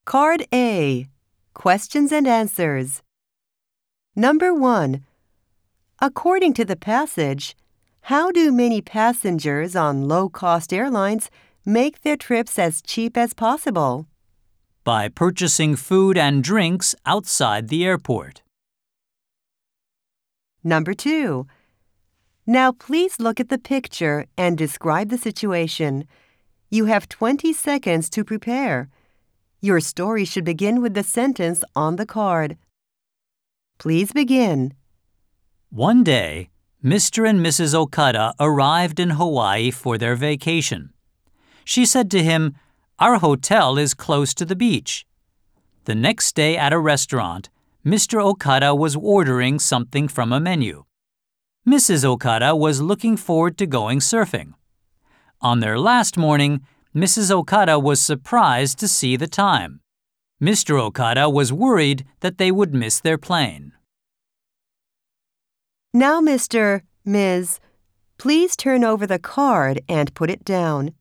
Card A. Questions and answers. Number 1. According to the passage, how do many passengers on low-cost airlines make their trips as cheap as possible? By purchasing food and drinks outside the airport. Number 2. Now please look at the picture and describe the situation. You have 20 seconds to prepare. Your story should begin with the sentence on the card. Please begin. One day, Mr. and Mrs. Okada arrived in Hawaii for their vacation. She said to him, "Our hotel is close to the beach." The next day at a restaurant, Mr. Okada was ordering something from a menu. Mrs. Okada was looking forward to going surfing. On their last morning, Mrs. Okada was surprised to see the time. Mr. Okada was worried that they would miss their plane. Now, Ms., please turn over the card and put it down.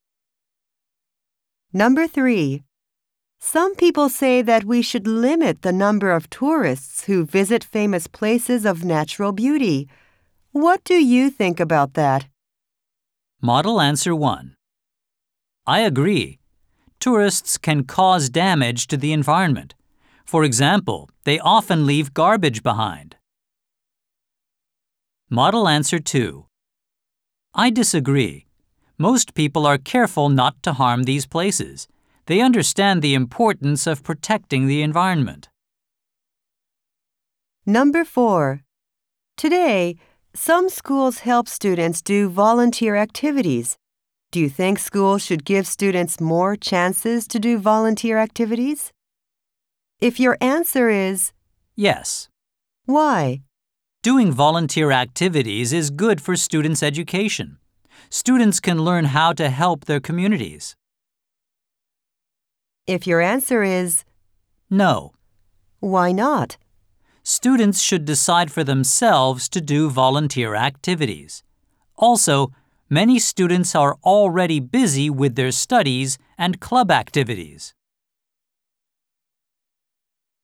Number 3. Some people say that we should limit the number of tourists who visit famous places of natural beauty. What do you think about that? Model answer 1. I agree. Tourists can cause damage to the environment. For example, they often leave garbage behind. Model answer 2. I disagree. Most people are careful not to harm these places. They understand the importance of protecting the environment. Number 4. Today, some schools help students do volunteer activities. Do you think schools should give students more chances to do volunteer activities? If your answer is yes. Why? Doing volunteer activities is good for students' education. Students can learn how to help their communities. If your answer is no. Why not? Students should decide for themselves to do volunteer activities. Also, many students are already busy with their studies and club activities.